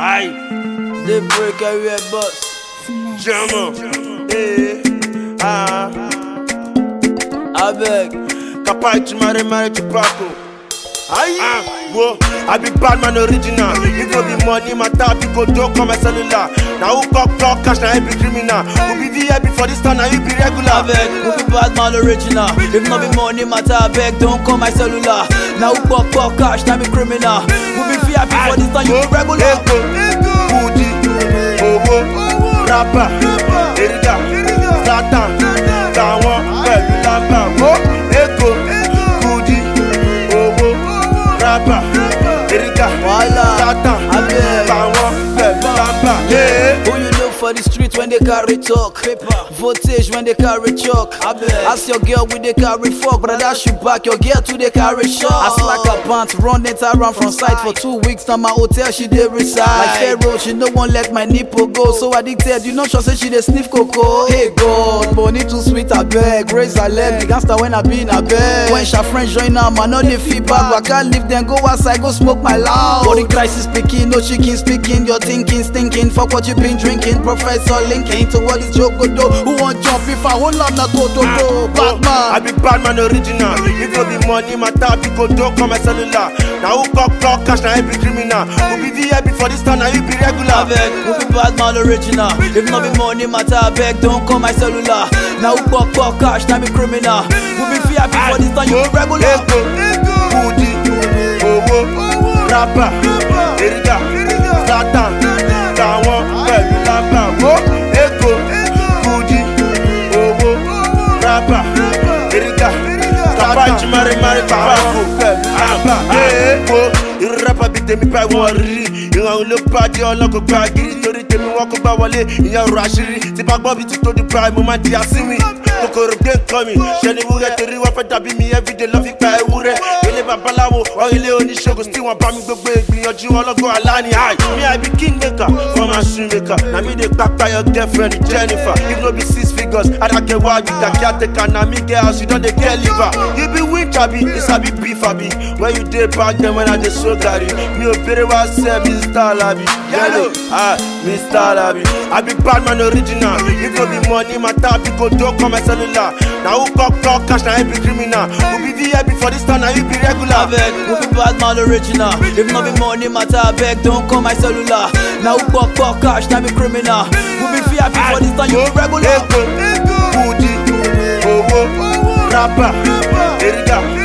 Aye, They break every bus. German. I beg. Kapai to marry to Paco. Aye, whoa, I be bad man original. If no be money, my tap, you go don't come my cellular. Now who got talk cash, now I be criminal. Who be VIP for this time, now you be regular. I beg, who be bad man original. If not be money matter, I beg, don't call my cellular. Now who got cash, now be criminal. Who be VIP for this time, you be regular. Booty, Bobo, Rapper, Erida, Zlatan, Tawon, Pẹ̀lú Lamba. Eko, Booty, Bobo, Rapper, Erida, Zlatan, Tawon, Pẹ̀lú Lamba. Who you know for the street when they carry talk? Voltage when they carry chalk. Ask your girl with they carry fuck, but I shoot back your girl to they carry shot. I slack her pants, run it around from sight for 2 weeks. Now my hotel she dey reside. Like Pharaoh, she no one let my nipple go. So addicted, you know she say she dey sniff cocoa. Hey God, money too sweet I beg. Raise her leg, the gangster when I be in a bed. When she friends join her, man, no dey feedback. But I can't leave them, go outside, go smoke my loud. Body crisis speaking, no chicken speaking. Your thinking, stinking, fuck what you been drinking. Professor linking to what is joke go do. Who want jump if I hold on not go to do? Batman, I be bad man original. If no be money, my tap, you go don't come my cellular. Now who got talk cash, now I be criminal. Who be VIP for this time, now you be regular. I beg, who be bad man original. If not be money matter, I beg, don't call my cellular. Now who got cash, now be criminal. Who be VIP for this time, you be regular. Eko, Booty, Bobo, Rapper, Erida, Zlatan, Tawon, Pẹ̀lú Lamba. Eko, Booty, Bobo, Rapper, Erida, Kapai to marry to Paco. Pẹ̀lú Lamba. Eko, irú rapper bí tèmi bá wọn rí. Ìran ló bá jẹ́ ọlọ́kọ̀ gba gírí. Torí tèmi wọn kò gbá wọlé, ìyẹn ọ̀rọ̀ àṣírí. Tí bá gbọ́ bí ti tó Dubai, mo máa di àsínwín. Kòkòrò gbé nǹkan mi, ṣe ni wúrẹ́ torí wọ́n fẹ́ dàbí mi everyday lọ́ fi gba ewúrẹ́. Ilé babaláwo, or ilé oníṣègùn tí wọ́n bá mi gbogbo ìgbìyànjú ọlọ́gbọ́n aláni. Me I be king maker, for my shoe maker. Na me dey kpakpa your girlfriend Jennifer. If no be 6 figures, I don't get why you got caretaker. Na me get house, you don't dey get liver. You be winch abi, you sabi beef abi. When you dey back then when I dey so carry. Mi ò bèrè wá sẹ́ Mr. Labi. Yellow, Mr. Labi. I be bad man original. If no be money, my tap, you go don't come my cellular. Now who got talk cash, now I be criminal. Who be VIP for this time, now you be regular. I beg, who be bad man original. If not be money matter, I beg, don't call my cellular. Now who got cash, now be criminal. Who be VIP for this time, you be regular. Eko, Booty, Bobo, Rapper, Erida.